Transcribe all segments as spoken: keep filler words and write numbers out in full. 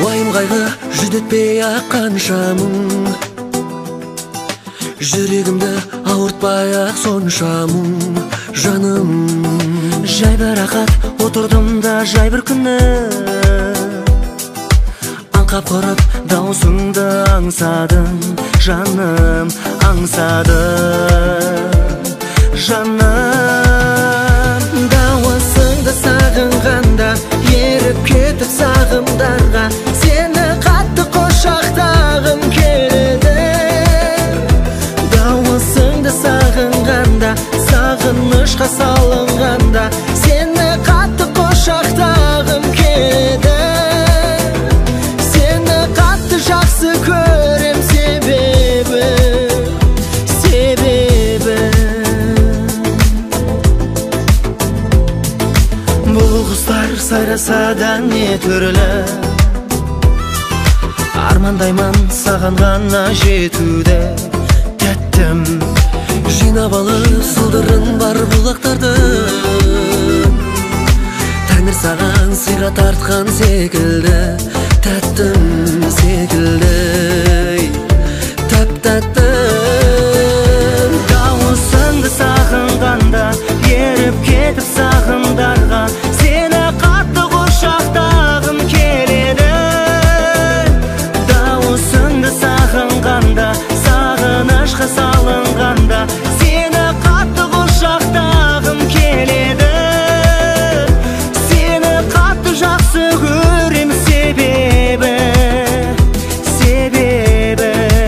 Уайым қайғы жүдетпей аққан шамың, жүрегімді ауыртпай ақ сонша мұң жаным. Жай бір рақат отырдым да жай бір күні, аңқап құрып даусыңды аңсадым жаным, аңсадым жаным. Дауысыңды сағынғанда еріп кетіп сағымдарға, сені қатты құшақтағым келеді. Дауысыңды сағынғанда, сағынышқа салынғанда, сені қатты құшақтағым келеді. Сені қатты жақсы көрем себебі, себебі бұл құстар сайраса да не түрлі, армандаймын саған ғана жетуді. Тәттім жинап алып сылдырын бар бұлақтарды, Тәңір саған сыйға тартқан секілді. Тәттім секілді, тәп-тәттім. Дауысыңды сағынғанда еріп кетіп сағымдарға, сені қатты құшақтағым келеді. Дауысыңды сағынғанда, сағынышқа салынғанда, сені қатты құшақтағым келеді. Сені қатты жақсы көрем себебі, себебі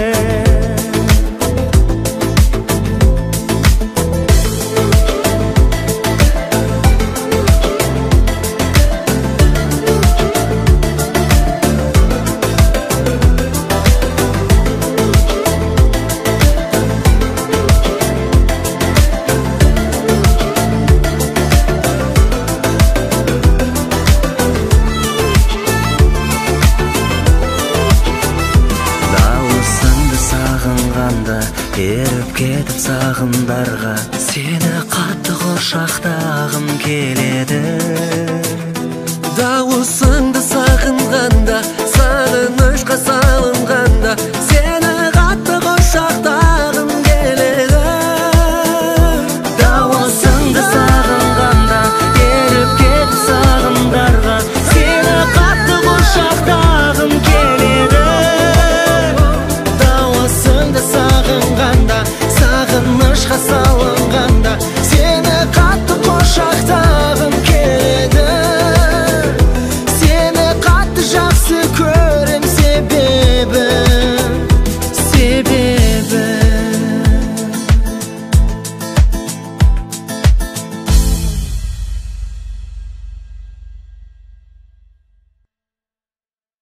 еріп кетіп сағымдарға, сені қатты құшақтағым келеді. Дауысыңды сағынғанда